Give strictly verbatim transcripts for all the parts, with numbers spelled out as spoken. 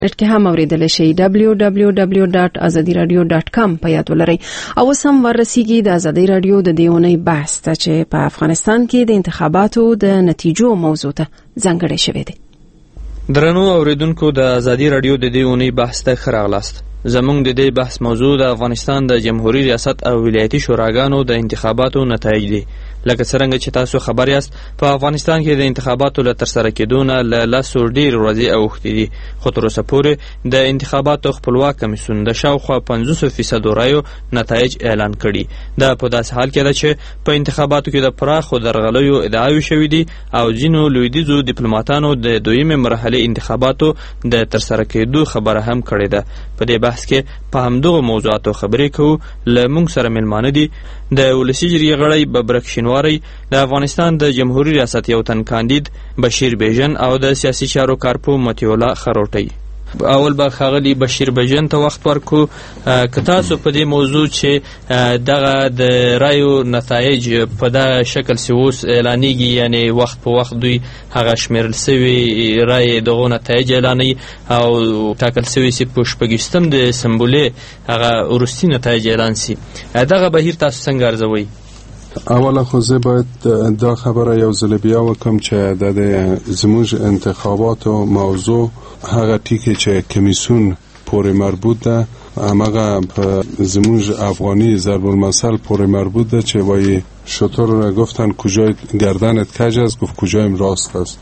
کې هم اوریدل شي دبلیو دبلیو دبلیو ډاټ ازادي رادیو ډاټ کام په یاد ولرئ. او سم ورسیږي د ازادي رادیو د دیونی بحث ته چې په افغانستان کې د انتخاباتو د نتیجو موضوع ته ځانګړی شوی دی. درنو اوریدونکو، د ازادي رادیو د دیونی بحث ته خراغلاست. زمونږ د دې بحث موضوع د افغانستان د جمهوریت ریاست او ولایتي شوراګانو د انتخاباتو نتایج دي. لکه څرنګه چې تاسو خبر یاست، په افغانستان کې د انتخاباتو له ترسره کېدونه له لسو ډېر ورځې اوښتې دي، خو تر اوسه پورې د انتخاباتو خپلواک کمیسیون د شاوخوا پنځوس فیصد رایو نتایج اعلان کړي. دا په داسې حال کې ده چې په انتخاباتو کې د پراخو درغلیو ادعاوې شوې دي او ځینو لویدیځو ډیپلوماټانو د دویمې مرحلې انتخاباتو د ترسره کېدو خبره هم کړې ده. په دې بحث کې په همدغو موضوعاتو خبرې کوو. له موږ سره مېلمانه دي د ولسي جرګې غړی ببرک شینواری، د افغانستان د جمهوریت ریاست یو تن کاندید بشیر بیژن او د سیاسي چارو کارپو مطیع الله خروټی. اول به ښاغلي بشیر بیژن ته وخت ورکو. که تاسو په دې موضوع چې دغه د رایو نتایج په دا شکل چې اوس اعلانیږي، یعنی وخت په وخت دوی هغه شمیرل سوي رای دغه نتایج اعلانوي او ټاکل سوي چې په شپږیشتم د سمبولې هغه وروستي نتایج اعلان سي، دغه بهیر تاسو څنګه ارزوئ؟ اولا خو زه باید دا خبره یو ځل بیا وکم چې د زموږ انتخاباتو موضوع هغه ټکی چې کمیسیون پورې مربوط ده، همغه په زموږ افغانی ضرب المثل پورې مربوط ده چې وایي شطور گفتن کجای گردنت کج است، گفت کجایم راست است.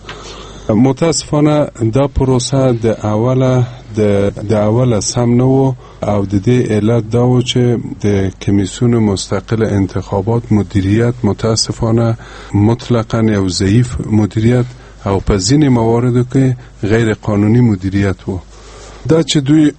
متاسفانه دا پروسه د اوله د اوله سم نه و او د دې علت دا و چې د کمیسیون مستقل انتخابات مدیریت متاسفانه مطلقاً یو ضعیف مدیریت او په ځینې مواردو کې غیر قانوني مدیریت و. دا چې دوی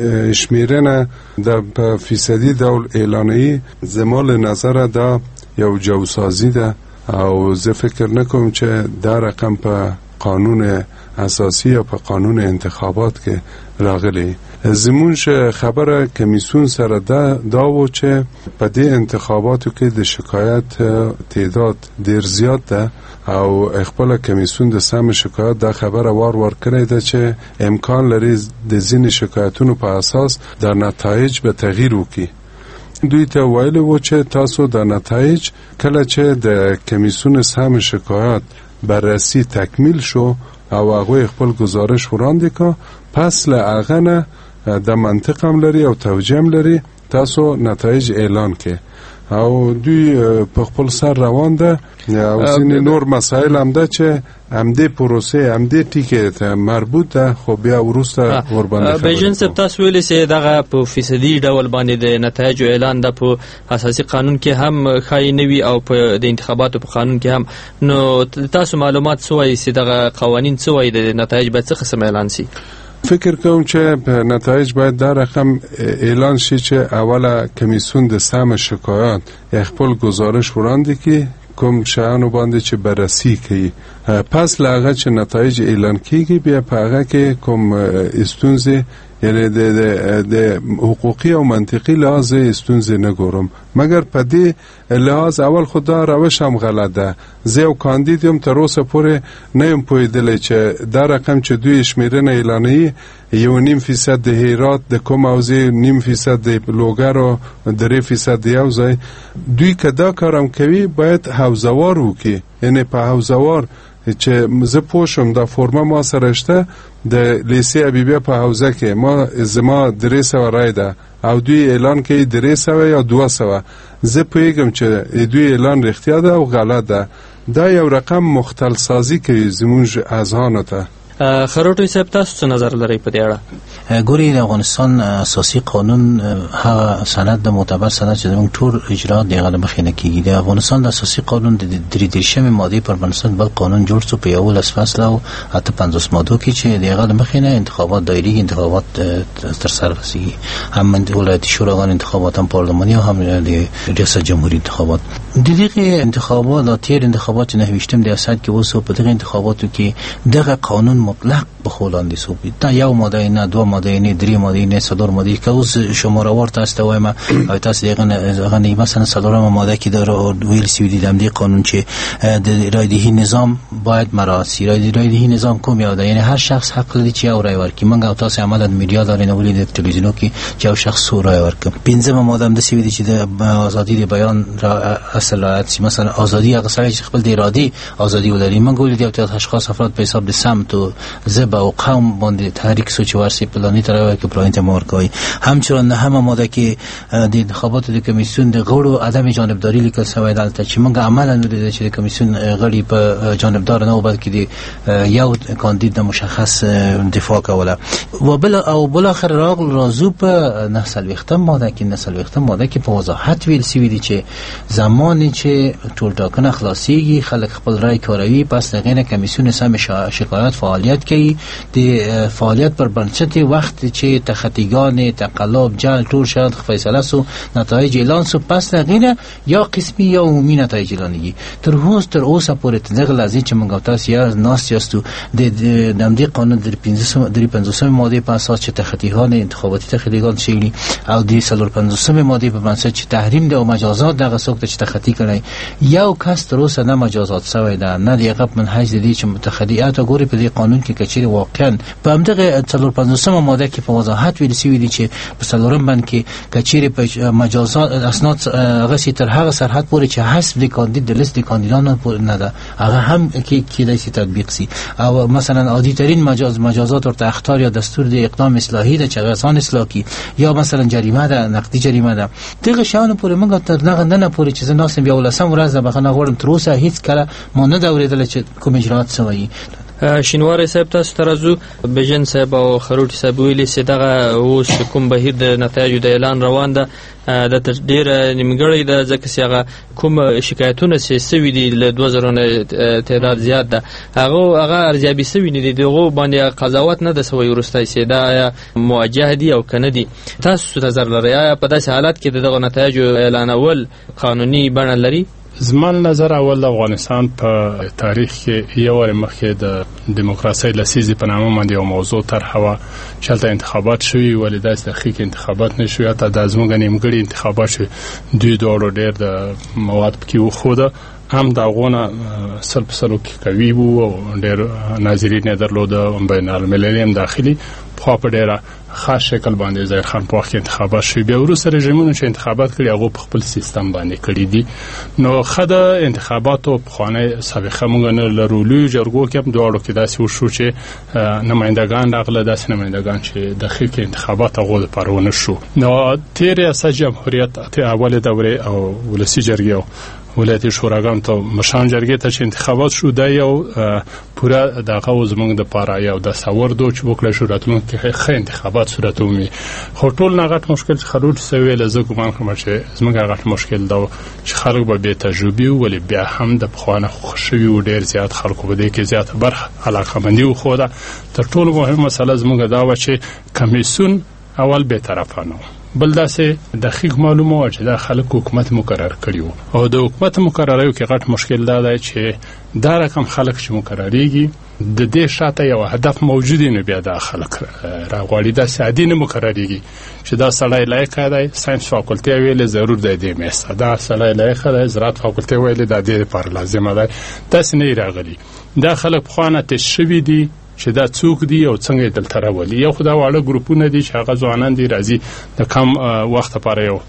شمیرنه د په فیصدی ډول اعلانوي، زما له نظره دا یو جوسازی ده او زه فکر نکوم چې دا رقم په قانون اساسی یا په قانون انتخابات کې راغلی. زمونږ خبره کمیسیون سره دا دا و چې په دې انتخاباتو کې د شکایت تعداد ډیر زیات ده او خپل کمیسیون د سم شکایت دا خبره وار وار کړی ده چې امکان لري د ځینې شکایتونو په اساس د نتایج به تغییر وکړي. دوی ته ویل و چې تاسو د نتایج کله چې د کمیسیون سم شکایت بررسی تکمیل شو او هغه خپل گزارش وړاندې کا، پس له هغه نه د منطق هم لري او توجیه هم لري، تاسو نتایج اعلان کې. او دوی په خپل سر روان ده او ځینې نور مسائل هم ده چې همدې پروسې همدې ټکي ته مربوط ده، خو بیا وروسته ورباندې بیژن صاحب تاسو ویلي چې دغه په فیصدي ډول باندې د نتایجو اعلان ده په اساسي قانون کې هم ښایي نه وي او په د انتخاباتو په قانون کې هم. نو تاسو معلومات څه وایي چې دغه قوانین څه وایي د نتایج باید څه قسم اعلان سي؟ فکر کوم چې نتایج باید دا رقم اعلان شي چې اوله کمیسیون د سم شکایت خپل گزارش وړاندې کړي کوم شیانو باندې چې بررسی کوي، پس له هغه چې نتایج اعلان کیږي بیا په هغه کې کوم ستونزې یعنی د د حقوقي او منطقي لحاظ ستونزې نه ګورم، مګر په دې لحاظ اول خدا روش هم غلط ده. زه یو کاندید یم تر اوسه پورې نه یم پوهېدلی چې دا رقم چې دوی شمیرنه اعلانوي یو نیم فیصد د هرات د کوم حوزې، نیم فیصد د لوګر او درې فیصد د یو ځای، دوی که دا کارم کوي باید حوزهوار وکړي. یعنی په حوزهوار چې زه پوښم دا فرمه ما سره شته د لیسې ابیبیه په حوزه کې ما زما درې سوه رای ده او دوی اعلان کوي درې سوه یا دوه سوه، زه پوهېږم چې دوی اعلان رښتیا ده او غلط ده. دا یو رقم مختل سازی کوي زموږ اذهانو ته. خروټی صاحب تاسو څه نظر لرئ په دې اړه؟ ګوري د افغانستان اساسي قانون هغه سند د معتبر سند چې موږ ټول اجرا دغه د مخینه کیږي. د افغانستان د اساسي قانون د درې دیرشمې ماده پر بنسټ بل قانون جوړ شو په یولس فصل او اته پنځوس ماده کې چې دغه د مخینه انتخابات دایري انتخابات تر سره رسیږي، هم د ولایتي شوراګانو انتخابات، هم پارلماني او هم د ریاست جمهوریت انتخابات. د دغه انتخابات د تیر انتخابات نه ویشتم د اساس کې وسو په دغه انتخاباتو کې دغه قانون مطلق به خولان دي سوبي دا یو ماده نه دو ماده نه درې ماده نه څلور ماده که اوس شماره ورته است وایم او تاسو دغه غنی مثلا څلورم ماده کې د ویل سی دی د قانون چې د رایدهی نظام باید مراعات شي. رایدهی نظام کوم یو ده، یعنی هر شخص حق لري چې او رای ورکړي. موږ او تاسو عملاً میډیا دارین او د تلویزیونو کې چې او شخص رای ورکړي. پنځمه ماده هم د سی دی چې د ازادي د بیان را اصل رعایت شي. مثلا ازادي هغه سړی چې خپل د ارادي ازادي ولري. موږ ولیدو چې اشخاص افراد په حساب د سمت او ذهب او قوم باندې تحریک سوچ ورسي پلاني تر کې پرانه تمور کوي. همچنان هم ماده کې د انتخابات د کمیسیون د غړو عدم جانبداري لیکل شوی دلته چې موږ عملاً ولیدو چې د کمیسیون غړي په جانبدار نه و بلکې د یو کاندید مشخص دفاع کوله. و بل او بل اخر راغل راځو په نسل وختم ماده کې نسل وختم ماده کې په وضاحت ویل سی وی چې زمانی چې ټول ټاکنه خلاصيږي خلک خپل رای کوي پس دغه کمیسیون سم شکایت فعالیت کوي. د فعالیت پر بنسټ وخت چې تخطیګان تقلب جل ټول شاید فیصله سو نتایج اعلان سو پس دغه یا قسمی یا عمومي نتایج اعلانېږي. تر اوسه تر اوسه پورې دغه لازم چې موږ تاسو یا ناس یاستو د دمدی قانون در پنځوسمه ماده په اساس چې تخطیګان انتخاباتي تخطیګان شي او د څلور پنځوسمه ماده په بنسټ چې تحریم د مجازات دغه څوک چې تخطی کوي یو کس تر اوسه نه مجازات شوی ده نه دیغه منهج دي چې متخدیات غوري په دې قانون کې کچېری واقعا په همدغه څلور پنځوسمه ماده کې په وضاحت ویل شوی دی چې په څلورم باندې کې کچېری په مجازات اسناد غسی تر هغه سرحد پورې چې حسب د کاندید د لیست د کاندیدانو پورې نه ده هغه هم کې کېدای شي تطبیق شي. او مثلا عادي ترین مجاز مجازات ورته اخطار یا دستور د اقدام اصلاحي ده چې غسان اصلاحي یا مثلا جریمه ده نقدي جریمه ده دغه شانو پورې موږ تر نه نه پورې چې ناسم بیا ولسم ورځ بخنه غوړم تر اوسه هیڅ کله مونږ نه دا اوریدل چې کوم اجرات شوی. شینوار صاحب تاسو ترازو بجن صاحب او خروټ صاحب ویلي چې دغه اوس کوم بهیر د نتایج د اعلان روان ده د تر ډیره نیمګړی ده ځکه چې هغه کوم شکایتونه چې سوي دي له دوه زره نه تعداد زیات ده هغه هغه ارزیابي سوي نه دي دغه باندې قضاوت نه د سوي ورستای سي دا موجه دي او کنه دي. تاسو نظر لرئ په داسې حالت کې دغه نتایج اعلانول قانوني بڼه لري؟ زمان نظر اول افغانستان په تاریخ کې یو ور مخکې د دیموکراسي لسیزي په نامه باندې یو موضوع طرح و چې هلته انتخابات شوي ولې داسې دقیق انتخابات نه شوي حتی د زموږ نیمګړي انتخابات شوي دوی دواړو ډېر د مواد پکې وښوده هم د هغونه سل په سلو کې قوي وو او ډېر ناظرین یې درلوده بین المللي هم داخلي خو په ډېره خاص شکل باندې ظاهر خان په وخت انتخابات شوي بیا وروسته رژیمونو چې انتخابات کړي هغه په خپل سیستم باندې کړي دي. نو خده انتخاباتو پخوانۍ سابقه موږ نه لرو. لویو جرګو کې هم دواړو کې داسې وشو چې نمایندګان راغله داسې نمایندګان چې دقیق انتخابات هغو دپاره ونه شو. نو تېر ریاست جمهوریت اول دورې او ولسي جرګې ولایتي شوراګانو ته مشان جرګې ته چې انتخابات شو دا یو پوره دغه زموږ د پاره یو د ثور دو چې وکړه شو راتلونکي ښه انتخابات صورت ومي. خو ټول نه غټ مشکل چې خروټ سوي لزه ګمان کوم چې زموږ غټ مشکل دا چې خلک به بې تجربه ولې بیا هم د بخوانه خوشوي و ډیر زیات خلکو بده کې زیات برخه علاقه مندي و خو دا تر ټولو مهمه مسله زموږ دا و چې کمیسیون اول به طرفانه بل داسې دقیق معلومه و چې دا خلک حکومت مقرر کړي وو او د حکومت مقرریو کې غټ مشکل دا دی چې دا رقم خلک چې مقرریږي د دې شاته یو هدف موجود نه بیا دا خلک راغواړي دا سعدي نه مقرریږي چې دا سړی لایق دی ساينس فاکولټي ویل ضرور دی دې مېسته دا سړی لایق دی زراعت فاکولټي ویل دا دې لپاره لازم دی تاسو نه راغلي دا خلک خوانه تشوي دي چې دا څوک دی او څنګه دلته راولي. یو خدای واړه ګروپونه دي چې هغه ځوانان دي راځي د کم وخت لپاره یو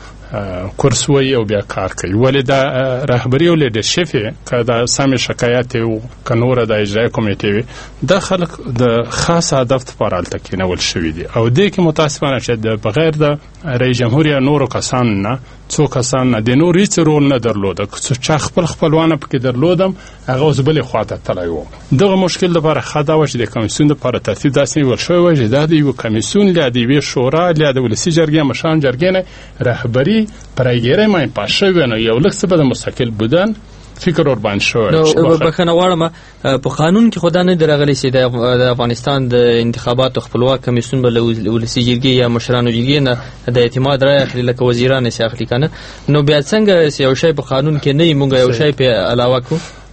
کورس وي او بیا کار کوي ولې دا رهبری او لیډرشپ کدا سم شکایت او کنوره د اجرای کمیټې وي د خلک د خاص هدف لپاره الته کې نول شوې دي او د کې متاسفانه چې د بغیر د رئیس جمهور نورو کسان نه څو کسان نه د نور هیڅ رول نه درلوده چې خپل خپلوانه پکې درلودم هغه اوس بلې خواته تللی و. دغه مشکل لپاره خدا و چې د کمیسیون لپاره ترتیب داسې نیول شوی و چې دا د یو کمیسیون له د یوې شورا له د ولسي جرګې مشان جرګې نه رهبری پرایګری مې پاشه ونه یو لکه څه به مستقل بودن فکر ور باندې شو. نو بخنه واړم په قانون کې خدای نه درغلي چې د افغانستان د انتخاباتو خپلواک کمیسیون بل ولسي جرګې یا مشرانو جرګې نه د اعتماد رای اخلي لکه وزیران یې اخلي کنه نو بیا څنګه یو شی په قانون کې نه مونږ یو شی په علاوه کو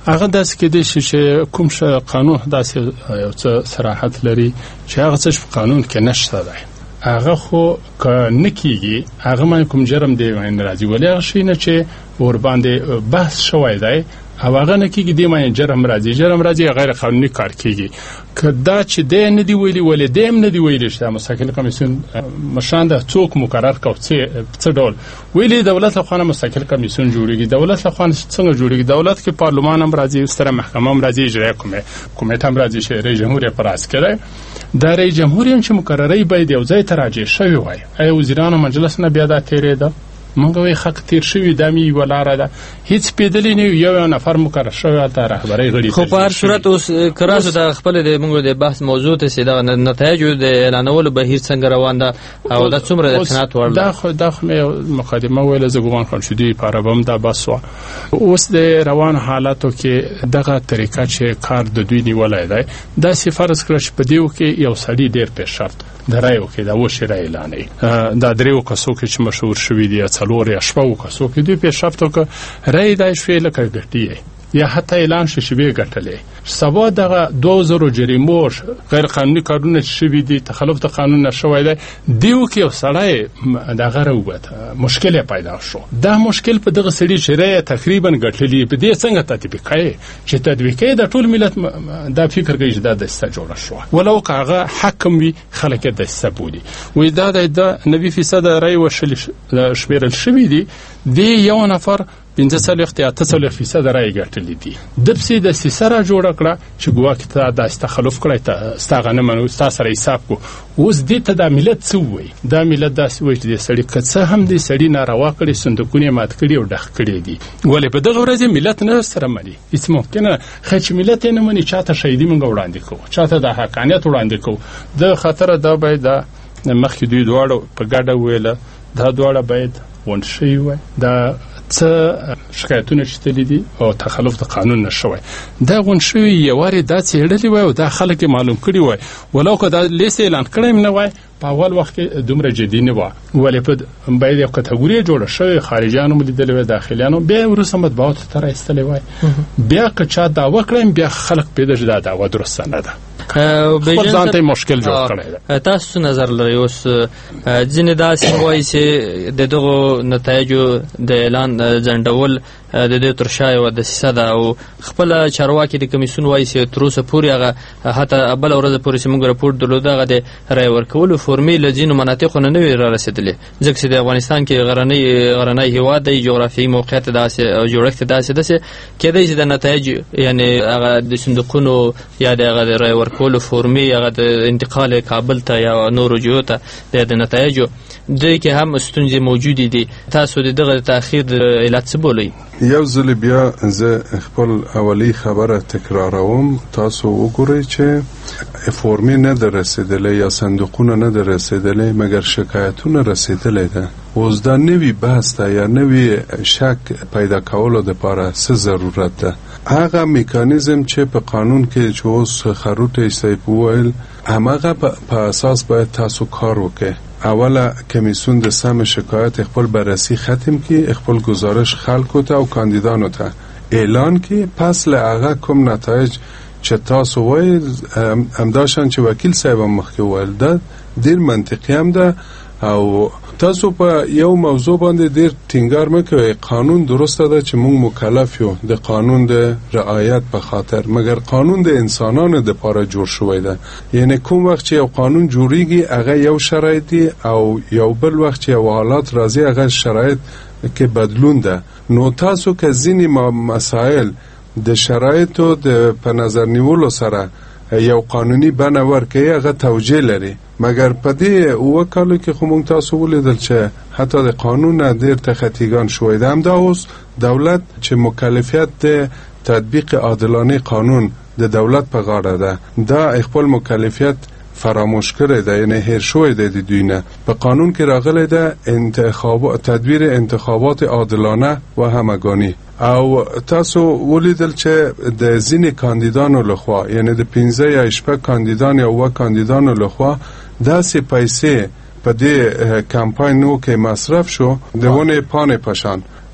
هغه داسې کېدای شي چې کوم قانون داسې یو څه صراحت لري چې هغه څه په قانون کې نشته دی هغه خو که نه کېږي هغه باندې کوم جرم دی باندې راځي ولې هغه شی نه چې ور باندې بحث شوی دی او هغه نه کېږي دی باندې جرم راځي جرم راځي غیر قانوني کار کېږي که دا چې دی نه دی ویلي ولې دی هم نه دی ویلي چې مستقل کمیسیون مشان د څوک مقرر کو څه ډول ویلي دولت لخوا مستقل کمیسیون جوړیږي دولت لخوا څنګه جوړیږي دولت کې پارلمان هم راځي ستره محکمه هم راځي اجرایه کمیټه هم راځي چې رئیس جمهور پر اس کړي د رئیس جمهور هم چې مقرري باید یو ځای ته راځي شوی وای ای وزیرانو مجلس نه بیا دا تیرې ده مونږ وی حق تیر شوی د می ولاره ده هیڅ پیدلی نه یو نفر مقرر شوی ته رهبری غړي خو په هر صورت اوس کراسو د خپل د مونږ د بحث موضوع ته سیده نتایج د اعلانولو بهیر څنګه روان ده او د څومره د قناعت وړ دا خو د مقدمه ویل زه ګومان کوم چې دی لپاره بم دا بس و اوس د روان حالاتو کې دغه طریقه چې کار د دوی نیولای دی دا سفارش کړ چې په دیو کې یو سړی ډیر په شرط درایو کې دا وشي را اعلانې دا دریو کسو کې چې مشهور شوی دی څلور یا شپږ کسو کې دوی په شرط وکړ رای دای شوی لکه ګټي یا حتی اعلان شې شوی ګټلې سبا دغه دوه زره جریمه غیر قانوني کارونه شوی دي تخلف د قانون نشوي دی دیو کې یو سړی دغه راوبته مشکل پیدا شو دا مشکل په دغه سړي شری تقریبا ګټلې په دې څنګه تطبیق کوي چې تطبیق کوي د ټول ملت دا فکر کوي چې دا د ست جوړ شو ولو کاغه حکم وي خلک د سبودي وې دا د نوي فیصد رای وشل شمیرل شوی دي دی یو نفر پنځه څلوېښت یا اته څلوېښت فیصد رای ګټلې دي د پسې د سیسره جوړه کړه چې ګواکې ته دا تخلف کړی ته ستا غنمه ستا سره حساب کو اوس دې ته دا ملت څه وایي دا ملت داسې وایي چې دې سړي که څه هم دې سړي ناروا کړي صندوقونه یې مات کړي او ډک کړي دي ولې په دغه ورځ ملت نه سره مني هېڅ ممکنه ښه چې ملت یې نه مني چاته شهیدي موږ وړاندې کوو چاته د حقانیت وړاندې کوو د خطره دا باید دا مخکې دوی دواړو په ګډه ویله دا دواړه باید ونډ شوي وای دا څه شکایتونه شتلې دي او تخلف د قانون نشوي دا غون شوی یواري دا څېړلې وای او دا خلک معلوم کړي وای ولو که دا لیست اعلان کړی نه وای په اول وخت کې دومره جدي نه و ولې په باید یو کټګوري جوړه شوی خارجيانو ملیدل وای داخليانو بیا ورسره مطبوعات تر ایستلې وای بیا که چا دا وکړم بیا خلک پیدا شدا دا و درست نه ده خپل ځانته مشکل جوړ کړی تاسو نظر لرئ اوس ځینې داسې وایي چې د دغو نتایجو د اعلان ځنډول د دې تر شا یوه دسیسه ده او خپله چارواکي د کمیسیون وایي چې تر اوسه پورې هغه حتی بله ورځ پورې چې موږ راپورټ درلوده هغه د رایې ورکولو فورمې له ځینو مناطقو نه نه وي رارسېدلې ځکه چې د افغانستان کې غرنی غرنی هېواد دی جغرافیایي موقعیت داسې او جوړښت داسې داسې کېدی چې د نتایج یعنې هغه د صندوقونو یا د هغه د رایې ورکولو فورمې هغه د انتقال کابل ته یا نورو جهو ته د نتایجو دوی کې هم ستونزې موجودې دي تاسو د دغه تاخیر د علت څه بولئ یو ځل بیا زه خپل اولی خبره تکراروم تاسو وګورئ چې فورمې نه ده رسېدلې یا صندوقونه نه ده رسېدلې مګر شکایتونه رسېدلې ده اوس دا نوي بحث ده یا نوي شک پیدا کولو دپاره څه ضرورت ده هغه میکانیزم چې په قانون کې چې اوس خروټ صاحب وویل هماغه په اساس باید تاسو کار وکړئ اوله کمیسیون د سم شکایت خپل بررسی ختم کی خپل گزارش خلکو ته او کاندیدانو ته اعلان کی پس له هغه کوم نتایج چې تاسو وایي همداشان چې وکیل صاحب مخکې ویل ده ډیر منطقي هم ده او تاسو په یو موضوع باندې ډیر ټینګار مکوئ قانون درسته ده چې موږ مکلف یو د قانون د رعایت په خاطر مګر قانون د انسانانو د لپاره جوړ شوی ده یعنی کوم وخت چې یو قانون جوړیږي هغه یو شرایط دی او یو بل وخت چې یو حالات راځي هغه شرایط کې بدلون ده نو تاسو که ځینې مسائل د شرایطو د په نظر نیولو سره یو قانوني بڼه ورکوي هغه توجیه لري مګر په دې اوه کالو کې خو موږ تاسو ولیدل چې حتی د قانون نه ډېر تخطیګان شوی ده همدا اوس دولت چې مکلفیت د تطبیق عادلانه قانون د دولت په غاړه ده دا خپل مکلفیت فراموش کړی ده یعنی هیر شوی ده د دوی نه په قانون کې راغلی ده انتخاب تدبیر انتخابات عادلانه و همگانی او تاسو ولیدل چې د ځینې کاندیدانو لخوا یعنی د پنځه یا شپږ کاندیدان یا اووه کاندیدانو لخوا داسې پیسې په دې کمپاین کې مصرف شو د ونې پانې پشان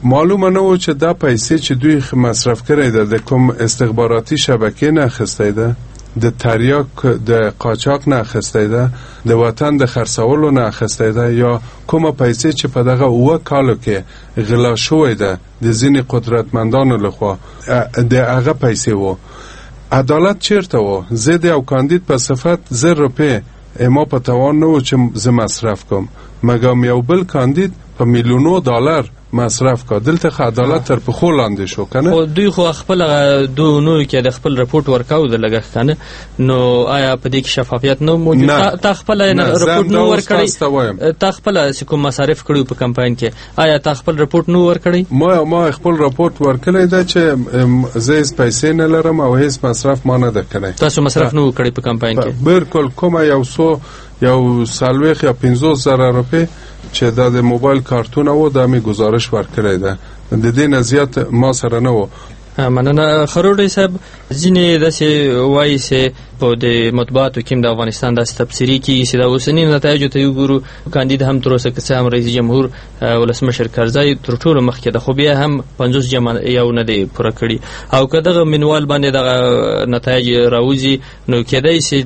معلومه نه و چې دا پیسې چې دوی مصرف کړی ده د کوم استخباراتي شبکې نه اخیستی ده، د تریاک د قاچاق نه اخیستی ده، د وطن د خرڅولو نه اخیستی ده، یا کومه پیسې چې په دغه اوه کالو کې غلا شوی ده د ځینې قدرتمندانو لخوا د هغه پیسې و. عدالت چیرته و؟ زه د یو کاندید په صفت زر روپۍ ما په توان نه و چې زه مصرف کوم، مګم یو بل کاندید په میلیونو دلار مصرف کا. دلته خو عدالت تر پخو لاندې شو کنه. خو دوی خو خپل دو نو کې د خپل رپورت ورکاو د لګښت کنه، نو آیا په دې کې شفافیت نه موجود؟ تا خپل رپورت نو ورکړی؟ تا خپل کوم مصارف کړو په کمپاین کې؟ آیا تا خپل رپورت نو ورکړی؟ ما ما خپل رپورت ورکړی دا چې زه هیڅ پیسې نه لرم او هیڅ مصرف ما نه ده کړی. تاسو مصرف نو کړی په کمپاین کې؟ بالکل. کومه یو سو یو سالويخ یا پنځوس زره روپۍ چې دا د موبایل کارتونه و دا می گزارش ورکړی ده، د دې نه زیات ما سره نه و. مننه خروړی صاحب. ځینې داسې وایي چې په د مطبوعاتو کې د افغانستان داسې تبصرې کېږي چې د اوسني نتایجو ته وګورو کاندید هم تر اوسه که څه هم رئیس جمهور ولسمشر کرزی تر ټولو مخکې ده، خو بیا هم پنځوس جمع یو نه دی پوره کړي، او که دغه منوال باندې دغه نتایج راوځي نو کېدای شي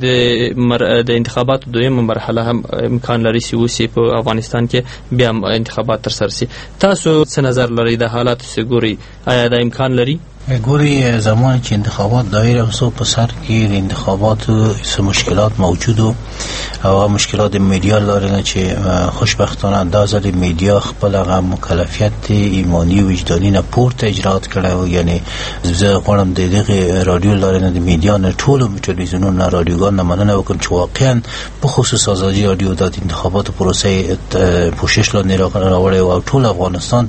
د انتخاباتو دویمه مرحله هم امکان لري چې وشي په افغانستان کې بیا هم انتخابات ترسره شي. تاسو څه نظر لرئ د حالاتو چې ګورئ؟ آیا دا امکان لري؟ ګوري زمان چې انتخابات دایر اوسو په سر کې د انتخاباتو څه مشکلات موجودو او مشکلات میډیا لري چې خوشبختانه دا ځل میډیا خپل هغه مکلفیت ایمانی و وجدانی نه پورته اجرات کړو. یعنی زه غواړم د دغه رادیو لري نه د میډیا نه ټولو تلویزیونونو نه رادیوګان نه مننه وکړم چې واقعا په خصوص ازادي رادیو د انتخاباتو پروسه پوښښ لاندې راوړی او ټول افغانستان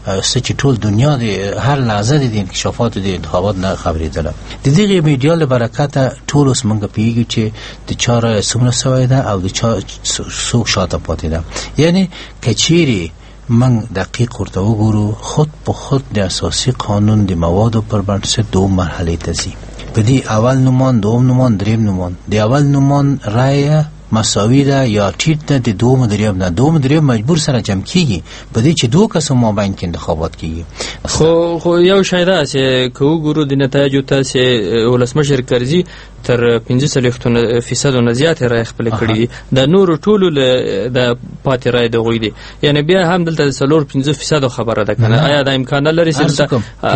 چې ټول دنیا د هر لحظه د انکشاف د انتخابات نه خبرېدله. د دغه میډیا له برکته ټول اوس موږ پیږو چې د چاره سمونه سوی ده او د چا څوک شاته پاتې ده. یعنی کچيري موږ دقیق ورته وګورو خود په خود د اساسي قانون د موادو پر بنسټ دوه مرحله ته ځي. په دې اول نومان، دوم نومان، دریم نومان. د اول نومان رایه مساوی ده یا ټیټ ده، د دوم دریم نه دوم دریم مجبور سره جمع کیږي په دې چې دوه کسو مابین کې انتخابات کیږي. خو خو یو شی دا چې که وګورو د نتایجو ته چې ولسمشر کرزي تر پنځه څلوېښت فیصد نه زیات رای خپل کړي دي، د نورو ټولو د پاتې رای د غوي دي. یعنی بیا هم دلته څلور پنځه فیصد خبره ده کنه. آیا د امکان لري چې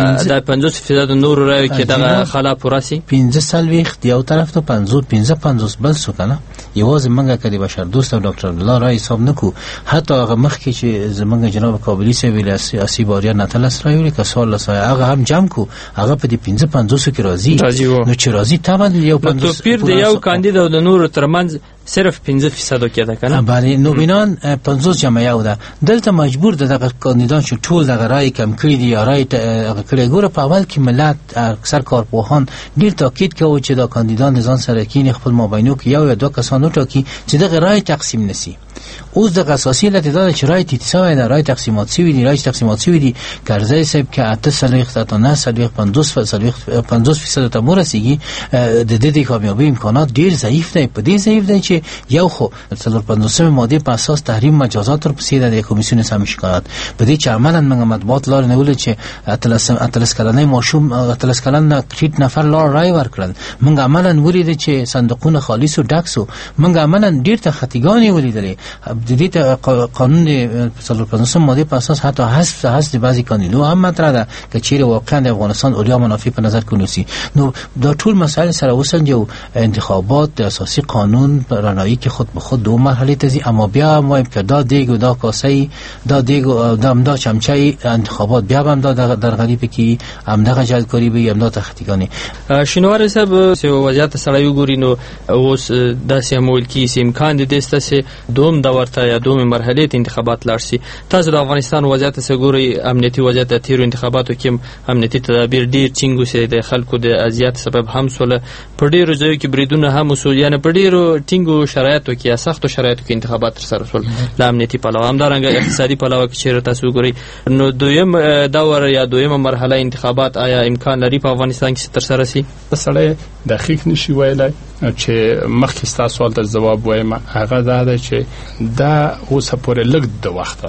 د پنځوس فیصد نور رای کې دغه خلا پوره شي؟ پنځه څلوېښت یو طرف ته پنځوس پنځه پنځوس بل څه کنه. یوازې منګه کړي بشر دوست او ډاکټر الله رای حساب نکو. حتی هغه مخ کې چې زمونږ جناب کابلی سي ویل اسی باریا نتلس راوړي که سوال لسای هغه هم جمع کو هغه په دې پنځه پنځوس کې راځي. نو چې راځي طبعا یو پنځوس پیر دی یو کاندید او د نور ترمنځ صرف پنځه فیصد کې ده کنه. باندې نو بینان پنځوس جمع یو ده. دلته مجبور ده دغه کاندیدان چې ټول دغه رای کم کړی دی یا رای هغه کړی. ګوره په اول کې ملت اکثر کارپوهان ډیر تاکید کوي چې دا کاندیدان ځان سره کینې خپل مابینو کې یو یا دوه کسانو ټاکي چې دغه رای تقسیم نشي. اوس د اساسي علت دا چې رای تیتساوی نه رای تقسیمات شوی دی رای تقسیمات شوی دی کرزی صاحب کې اته سلويخ تا نه سلويخ پنځوس سلويخ پنځوس فیصد ته مرسیږي. د دې د کامیابی امکانات ډیر ضعیف دی. په دې ضعیف دی چې یو خو څلور پنځوسمه ماده په اساس تحریم مجازات تر پسې د کمیسیون سم شکایت په دې چې عملاً موږ مطبوعات لار نه ولې چې اتلس اتلس کلنې ماشوم اتلس کلن کټ نفر لار رای ورکړل. موږ عملاً ولید چې صندوقونه خالص او ډاکسو. موږ عملاً ډیر ته خطیګانی ولیدلې. د دې قانون د څلور پنځوسمه ماده په اساس حتی حذف حذف د بعضی قانونو هم مطرح ده که چیرې واقعا د افغانستان اولیا منافع په نظر کې ونیسي. نو دا ټول مسائل سره وسنجو. انتخابات د اساسي قانون رانایی که خود به خود دو مرحله تزی، اما بیا ما که دا دیگ و دا کاسه دا دیگ و دا امدا چمچه انتخابات بیا هم دا در غریب کی امدا جلکاری به امدا تختیگانی. شنوار صاحب سی وضعیت سړی وګوري نو اوس داسې مول کی سیم امکان دي دسته دوم دورته یا دوم مرحله انتخابات لارسي. تاسو د افغانستان وضعیت سره ګوري امنیتي وضعیت د تیر انتخاباتو کې امنیتي تدابیر ډیر ټینګو سي د خلکو د اذیت سبب هم سول په ډیرو ځایو کې بریدونه هم وسول. یعنی په ډیرو ټینګو شرایطو کې سختو شرایطو کې انتخابات تر سره شول. د امنیتي پلوه هم دارنګ اقتصادي پلوه کې چیرې تاسو ګوري نو دویم دور یا دویمه مرحله انتخابات آیا امکان لري په افغانستان کې تر سره شي؟ سړی دقیق نشي ویلای چې مخکې تاسو سوال ته جواب وایم. هغه دا ده چې دا اوس پورې لږ د وخت دی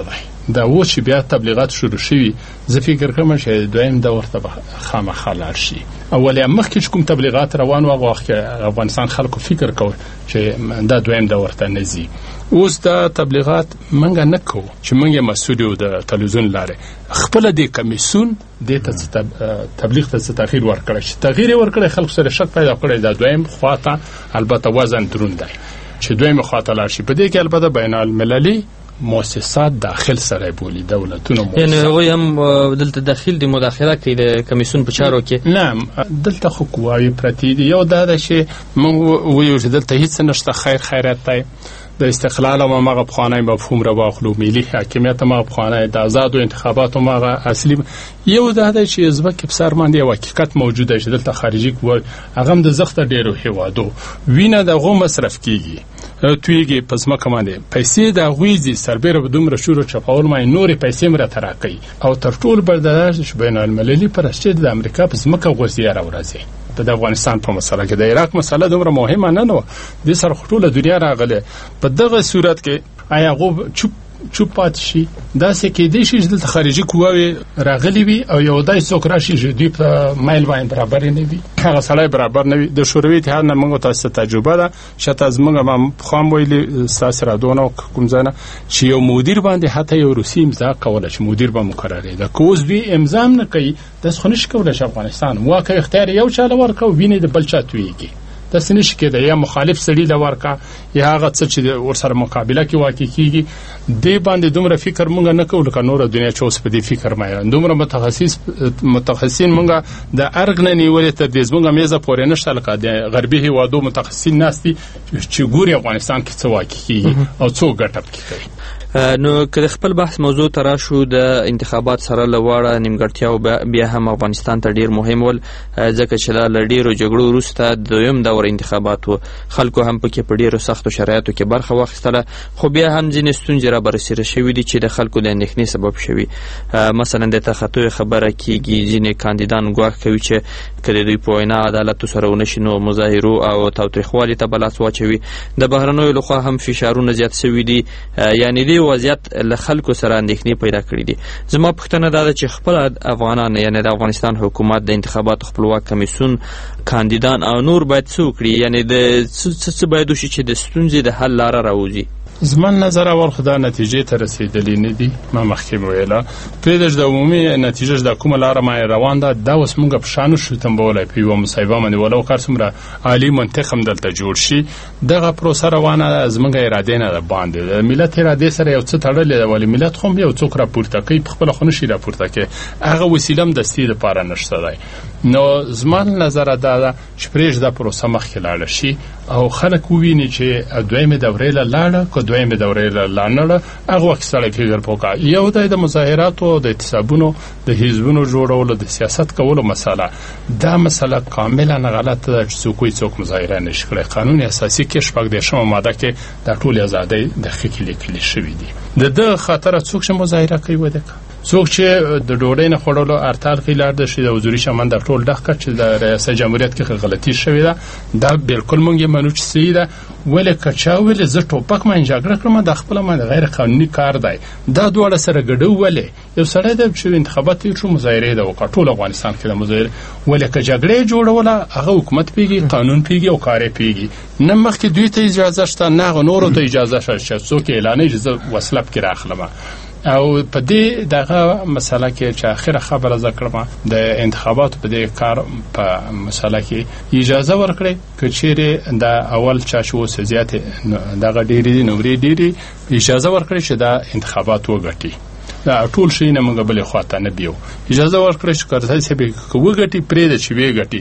دا و چې بیا تبلیغات شروع شوي زه فکر کوم چې دویم دور ته خامخا لاړ شي. اول مخکې کوم تبلیغات روان و هغه وخت افغانستان خلکو فکر کوي چې دا دویم دور ته نه ځي. اوس دا تبلیغات منګه نه کوو چې منګه مسؤل یو د تلویزیون لاره خپل د کمیسیون د تبلیغ ته تغییر ورکړي چې تغییر ورکړي خلکو سره شک پیدا کړي دا دویم خواته البته وزن دروند دی چې دویم خواته لاړ شي. په دې کې البته بین المللي مؤسسات داخل سره بولی دولتونو مؤسسات یعنی هغوی هم دلته داخل دی مداخله کوي د کمیسیون په چارو کې. نه دلته خو قواوې پرتې دي. یو دا ده چې موږ وایو چې دلته هیڅ نشته خیر خیرات دی د استقلال او مغه بخانه مفهوم را واخلو ملي حاکمیت مغه بخانه د آزادو انتخاباتو مغه اصلي یو دا ده چې ازبک په سر باندې یو حقیقت موجوده چې دلته خارجي قوه هغه د زخت ډیرو هوادو وینه دغه مصرف کیږي تویږي پس مکه باندې پیسې د غویزي سربېره به دومره شروع چپاول مې نورې پیسې مره تراکي او تر ټول برداشت شو بین المللي پرسته د امریکا پس مکه غوسیه راوځي. د افغانستان په مسله کې د عراق مسله دومره مهمه نه نو د سر خټوله دنیا راغله په دغه صورت کې آیا غو چوپ چوپ پات شي دا څه کې دي چې د خارجي قواوې راغلي وي او یو دای څوک راشي چې دوی په مایل باندې برابر نه وي هغه سړی برابر نه وي. د شوروي اتحاد نه موږ تاسو تجربه ده شته از موږ هم خام ویلي ساس را دونه کوم ځنه چې یو مدیر باندې حتی یو روسي امضا کوله چې مدیر به مقرره ده کوز وی امضا نه کوي د څخنش کوله چې افغانستان واکه اختیار یو چاله ورکو ویني د بلچا تویږي د سنش کې د یا مخالف سړي د ورکا یا هغه څه چې ورسره مقابله کې واقع کیږي د باندې دومره فکر مونږ نه کوو لکه نور دنیا چې اوس په دې فکر مې دومره متخصص متخصصین مونږ د ارګ نه نیولې تر دې مونږ میزه پورې نشته لکه د غربي هیوادو متخصصین ناستي چې ګوري افغانستان کې څه واقع کیږي او څو ګټه کوي. نو که خپل بحث موضوع ترا شو د انتخابات سره لواړه نیمګړتیا بیا هم افغانستان ته ډیر مهم ول ځکه چې لا ډیرو جګړو وروسته دویم دور انتخابات و خلکو هم پکې په ډیرو سختو شرایطو کې برخه واخیستله خو بیا هم ځینې ستونزې را برسېره شوي دي چې د خلکو د اندېښنې سبب شوي. مثلا د تخطی خبره کیږي ځینې کاندیدان ګواښ کوي چې که د دوی په وینا عدالت سره ونه شي نو مظاهرو او تاوتریخوالي ته به لاس واچوي. د بهرنیو لخوا هم فشارونه زیات شوي دي یعنې دې وضعیت له خلکو سره اندېښنې پیدا کړي دي. زما پوښتنه دا ده چې خپل افغانان یعنې د افغانستان حکومت د انتخاباتو خپلواک کمیسیون کاندیدان او نور باید څه وکړي یعنې د څه باید وشي چې د ستونزې د حل لاره راوځي. زما نظر اول خدا نتیجې ته رسیدلې نه دي. ما مخکې ویله پرېږده د عمومي نتیجه د کومه لاره ما روان ده دا اوس موږ په شانو شو تنبولای په یوه مصیبه باندې ولو کار څومره عالي منطق هم دلته جوړ شي دغه پروسه روانه ده زموږ ارادې نه ده باندې د ملت ارادې سره یو څه تړلې ده ولې ملت خو یو څوک راپورته کوي په خپله خو نشي راپورته کوي هغه وسیله هم دستي دپاره نشته دی. نو زما نظر دا ده چې پرېږده پروسه مخکې لاړه شي او خلک وویني چې دویمې دورې له لاړه که دویمې دورې له لاړه هغه وخت سړی فکر وکړه. یو دی د مظاهراتو او د اعتصابونو د حزبونو جوړولو د سیاست کولو مسله دا مسله کاملا غلطه ده چې څوک څوک مظاهره نشي کړی. قانون اساسي کې شپږ دېرشمه ماده کې د ټولې ازادۍ د حق لیکل شوي دي. د ده خاطره څوک چې مظاهره کوي وده څوک چې د ډوډۍ نه خوړلو ارتال کې لار د شي د حضوري شمن د ټول دغه چې د ریاست جمهوریت کې غلطي شوې ده دا بالکل مونږ یې منو چې صحیح ده ولې کچا ولې زه ټوپک ما جګړه کړم د خپل ما غیر قانوني کار دی دا دواړه سره ګډو ولې یو سړی د چې انتخابات یې شو مظاهره ده وکړه ټول افغانستان کې د مظاهره ولې که جګړه جوړوله هغه حکومت پیږي قانون پیږي او کار پیږي نه مخکې دوی ته اجازه شته نه نورو ته اجازه شته څوک اعلان اجازه وسلب کې راخلمه او په دې دغه مسله کې چې اخره خبره ذکرم د انتخاباتو په دې کار په مسله کې اجازه ورکړي چې چیرې د اول چا شو سزیات دغه ډېری نوري ډېری اجازه ورکړي چې دا انتخابات وګټي دا ټول شي نه موږ بلې خواته نه بیو اجازه ورکړي چې کارځای سي به وګټي پرې د چې وګټي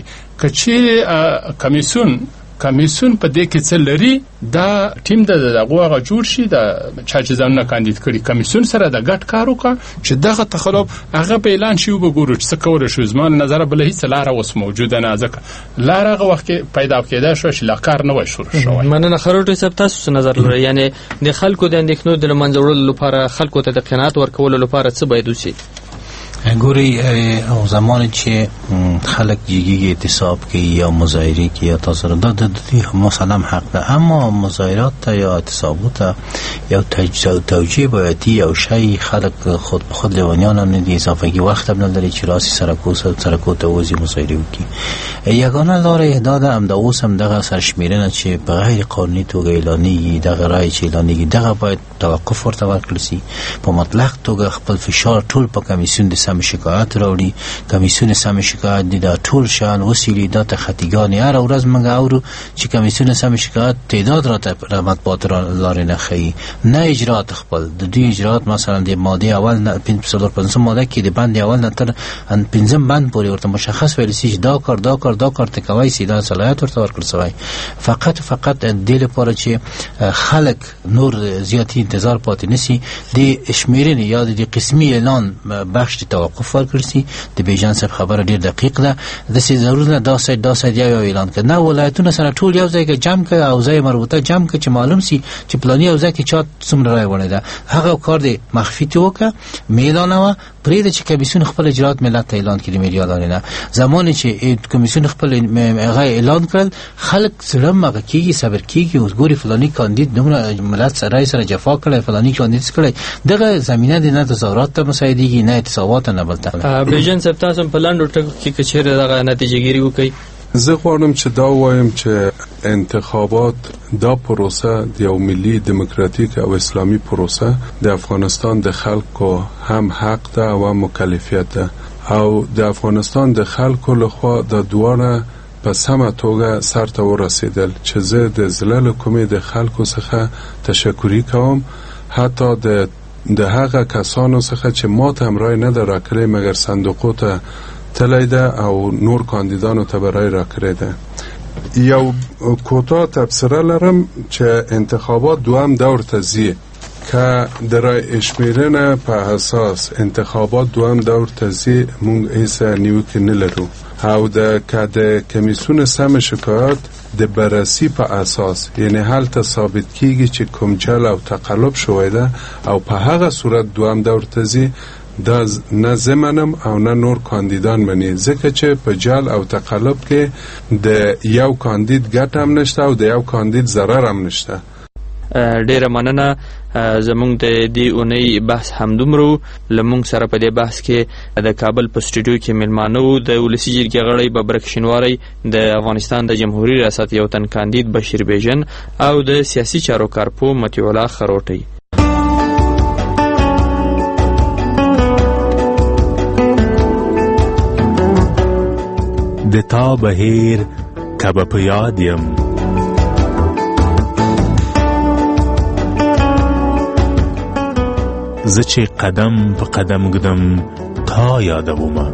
کچې کمیسیون کمیسیون په دې کې څه لري دا ټیم د دغه جوړ شي د چا چې ځانونه کاندید کړي کمیسیون سره د ګډ کار وکړي چې دغه تخلف هغه په اعلان شي وګورو چې څه کول شي زمون نظر بل هیڅ لار اوس موجوده نه ځکه لار هغه وخت پیدا کېده شو چې لا کار نه وای شروع شوی. مننه خروټ صاحب تاسو نظر لرئ یعنی د خلکو د اندېښنو د منځوړلو لپاره خلکو ته د قناعت ورکولو لپاره څه باید وشي؟ ګوري او زمانی چې خلک جګیږي اعتصاب کوي یا مظاهره کوي یا تاسو د دې مثلا حق ده اما مظاهرات یا اعتصابات یو توجیه بایدی یو شی خلق خود به خود لیوانیان هم ندی اضافگی وقت هم نداری چی راسی سرکو سرکو توازی مزایده وکی یگانه لار احداد هم دا اوس هم دقا سرشمیرن چه بغیر قانونی توگه اعلانی دقا رای چه اعلانی دقا باید توقف ورتور کلسی پا مطلق توگه خپل فشار طول پا کمیسیون دی سم شکایت راولی کمیسیون سم شکایت دی دا طول شان وسیلی دا تخطیگانی هر او رز منگه او رو چه کمیسیون سم شکایت تعداد را رحمت باطر لار نخی نه اجرات خپل د دوی اجرات مثلا د ماده اول نه پنځم ماده کې د بند اول نه تر ان پنځم بند پورې ورته مشخص ویل شي دا کار دا کار دا کار ته کوي سیده صلاحیت ورته ورکړل شوی فقط فقط د لپاره چې خلک نور زیاتی انتظار پاتې نسی د شمیرنې یا د قسمی اعلان بخش توقف ورکړل شي د بیجان صاحب خبره ډیر دقیق ده د سې ضرورت نه دا سید دا سید یو اعلان کړه نه ولایتونه سره ټول یو ځای کې جمع کړه او ځای مربوطه جمع کړه چې معلوم شي چې پلاني یو ځای کې چا څومره راي وړي ده هغه کار دی مخفي توګه میلانه پرې د چې کمیسیون خپل اجرات ملت اعلان کړي میډیا لاره زمانه چې کمیسیون خپل هغه اعلان کړل خلک سره مګه کیږي صبر کیږي اوس ګوري فلاني کاندید دومره ملت سره سره جفا کړي فلاني کاندید کړي دغه زمينه د نه تظاهرات ته مساعدېږي نه اعتصابات نه بلته بیژن صاحب تاسو په لاندو ټکو کې کچېره دغه نتیجه ګیری وکړي زه غواړم چې دا وایم چې انتخابات دا پروسه د یو ملي دموکراتیک او اسلامي پروسه د افغانستان د خلکو هم حق ده او مکلفیت ده او د افغانستان د خلکو لخوا د دواره په سمه توګه سرته ورسېدل چې زه د زلل کومې د خلکو څخه تشکری کوم حتی د د هغه کسانو څخه چې ماته هم رای نه ده راکړې مګر صندوقو ته تلی ده او نور کاندیدانو ته برای را کرده یو کوتاه تبصره لرم چې انتخابات دوام دور تزیه که در اشمیرن په اساس انتخابات دوام دور تزیه مونږ هیڅ نیوکه نه لرو او د کده کمیسیون سم شکایت د بررسی په اساس یعنی هلته ثابت کیږي چې کوم جل او تقلب شوی ده او په هغه صورت دوام دور تزیه دا نه زمنم او نه نور کاندیدان منی ځکه چې په جال او تقلب کې د یو کاندید ګټه هم نشته او د یو کاندید ضرر هم نشته ډیره مننه زمونږ د دې اونۍ بحث همدومره لمونږ سره په دې بحث کې د کابل په سټوډیو کې ملمانه وو د ولسی جرګې غړی ببرک شینواری د افغانستان د جمهوریت ریاست یو تن کاندید بشیر بیژن او د سیاسي چارو کارپو مطیع الله خروټی د تا بهیر کبه په یاد یم زه چې قدم په قدم ګدم تا یادومه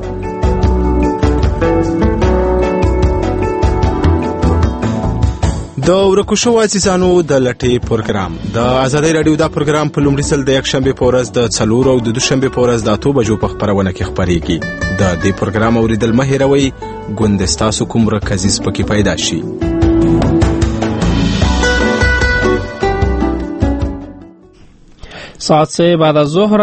د ورکو شو عزیزانو د لټې پروګرام د آزادۍ رادیو دا پروګرام په لومړي ځل د یک شنبه په ورځ د څلور او د دوشنبه په ورځ د اته بجو په خبرونه کې خبرېږي د دې پروګرام اوریدل مه هېروئ ګوند ستاسو کوم مرکزي سپکې پیدا شي ساعت से بعد از ظهر